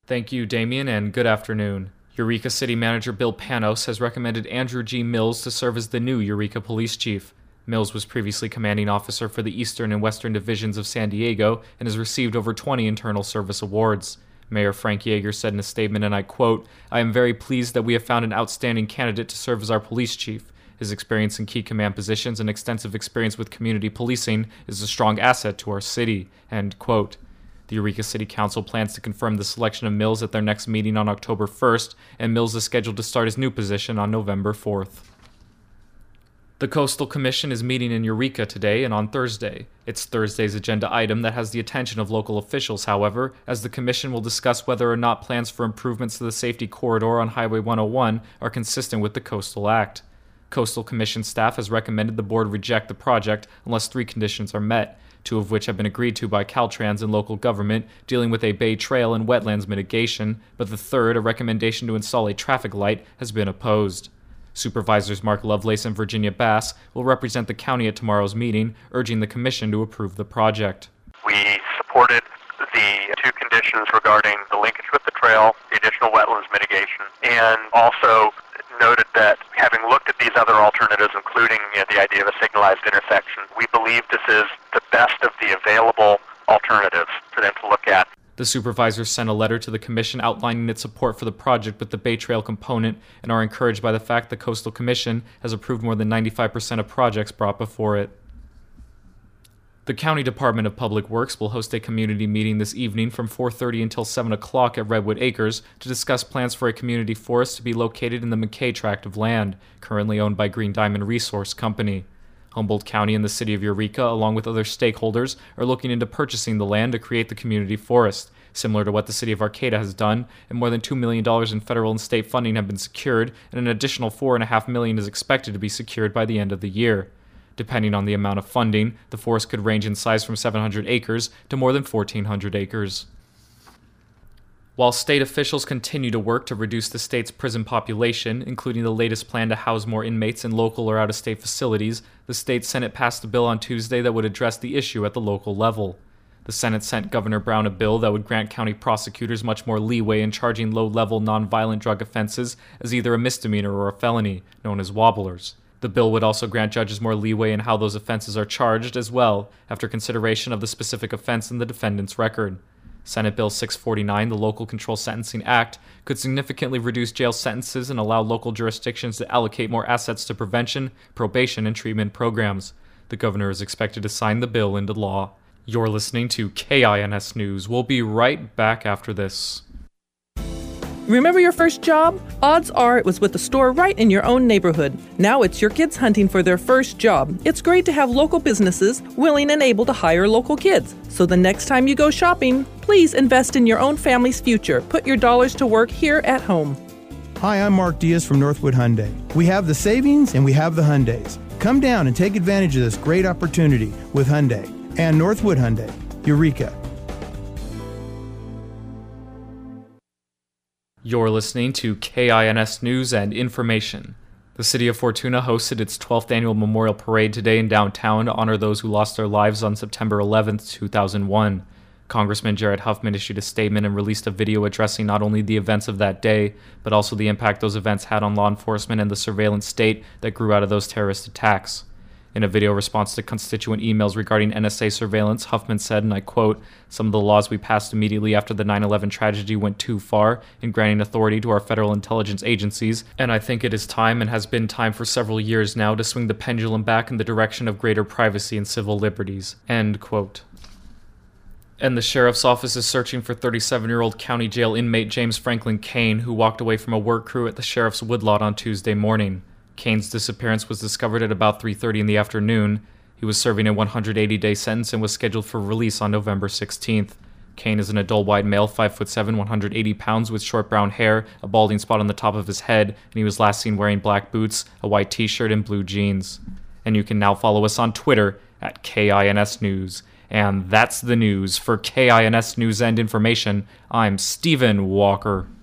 Thank you, Damien, and good afternoon. Eureka City Manager Bill Panos has recommended Andrew G. Mills to serve as the new Eureka Police Chief. Mills was previously commanding officer for the Eastern and Western Divisions of San Diego and has received over 20 internal service awards. Mayor Frank Yeager said in a statement, and I quote, "I am very pleased that we have found an outstanding candidate to serve as our police chief. His experience in key command positions and extensive experience with community policing is a strong asset to our city." End quote. The Eureka City Council plans to confirm the selection of Mills at their next meeting on October 1st, and Mills is scheduled to start his new position on November 4th. The Coastal Commission is meeting in Eureka today and on Thursday. It's Thursday's agenda item that has the attention of local officials, however, as the Commission will discuss whether or not plans for improvements to the safety corridor on Highway 101 are consistent with the Coastal Act. Coastal Commission staff has recommended the board reject the project unless 3 conditions are met, 2 of which have been agreed to by Caltrans and local government, dealing with a bay trail and wetlands mitigation, but the third, a recommendation to install a traffic light, has been opposed. Supervisors Mark Lovelace and Virginia Bass will represent the county at tomorrow's meeting, urging the commission to approve the project. We supported the 2 conditions regarding the linkage with the trail, the additional wetlands mitigation, and also noted that having looked at these other alternatives, including the idea of a signalized intersection, we believe this is the best of the available alternatives for them to look at. The supervisors sent a letter to the commission outlining its support for the project with the Bay Trail component and are encouraged by the fact the Coastal Commission has approved more than 95% of projects brought before it. The County Department of Public Works will host a community meeting this evening from 4:30 until 7 o'clock at Redwood Acres to discuss plans for a community forest to be located in the McKay tract of land, currently owned by Green Diamond Resource Company. Humboldt County and the city of Eureka, along with other stakeholders, are looking into purchasing the land to create the community forest, similar to what the city of Arcata has done, and more than $2 million in federal and state funding have been secured, and an additional $4.5 million is expected to be secured by the end of the year. Depending on the amount of funding, the forest could range in size from 700 acres to more than 1,400 acres. While state officials continue to work to reduce the state's prison population, including the latest plan to house more inmates in local or out-of-state facilities, the state Senate passed a bill on Tuesday that would address the issue at the local level. The Senate sent Governor Brown a bill that would grant county prosecutors much more leeway in charging low-level nonviolent drug offenses as either a misdemeanor or a felony, known as wobblers. The bill would also grant judges more leeway in how those offenses are charged as well, after consideration of the specific offense in the defendant's record. Senate Bill 649, the Local Control Sentencing Act, could significantly reduce jail sentences and allow local jurisdictions to allocate more assets to prevention, probation, and treatment programs. The governor is expected to sign the bill into law. You're listening to KINS News. We'll be right back after this. Remember your first job? Odds are it was with a store right in your own neighborhood. Now it's your kids hunting for their first job. It's great to have local businesses willing and able to hire local kids. So the next time you go shopping, please invest in your own family's future. Put your dollars to work here at home. Hi, I'm Mark Diaz from Northwood Hyundai. We have the savings and we have the Hyundais. Come down and take advantage of this great opportunity with Hyundai and Northwood Hyundai, Eureka. You're listening to KINS News and Information. The city of Fortuna hosted its 12th annual Memorial Parade today in downtown to honor those who lost their lives on September 11, 2001. Congressman Jared Huffman issued a statement and released a video addressing not only the events of that day, but also the impact those events had on law enforcement and the surveillance state that grew out of those terrorist attacks. In a video response to constituent emails regarding NSA surveillance, Huffman said, and I quote, "Some of the laws we passed immediately after the 9/11 tragedy went too far in granting authority to our federal intelligence agencies, and I think it is time and has been time for several years now to swing the pendulum back in the direction of greater privacy and civil liberties." End quote. And the sheriff's office is searching for 37-year-old county jail inmate James Franklin Kane, who walked away from a work crew at the sheriff's woodlot on Tuesday morning. Kane's disappearance was discovered at about 3:30 in the afternoon. He was serving a 180-day sentence and was scheduled for release on November 16th. Kane is an adult white male, 5'7", 180 pounds, with short brown hair, a balding spot on the top of his head, and he was last seen wearing black boots, a white t-shirt, and blue jeans. And you can now follow us on Twitter at KINS News. And that's the news. For KINS News and Information, I'm Stephen Walker.